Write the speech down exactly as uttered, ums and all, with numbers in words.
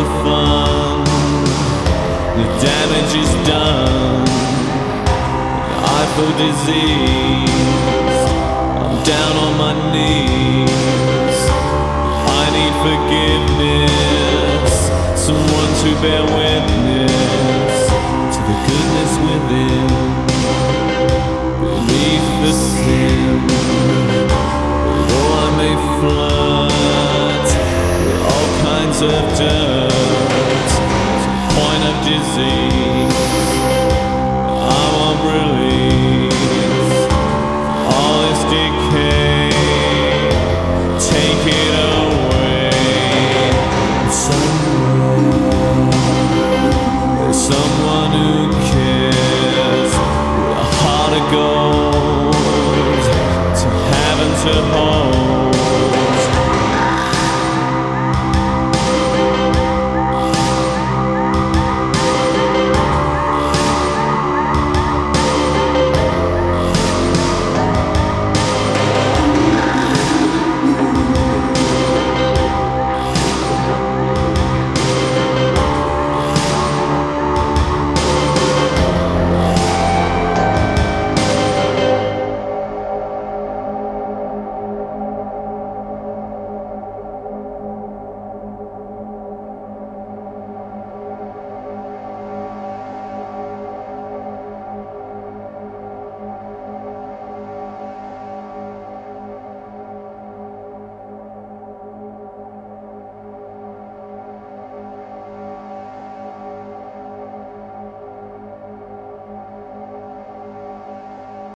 the fun. The damage is done. I feel disease. I'm down on my knees. I need forgiveness. Someone to bear witness to the goodness within. Beneath the sin, although I may flood with all kinds of dirt, to the point of disease.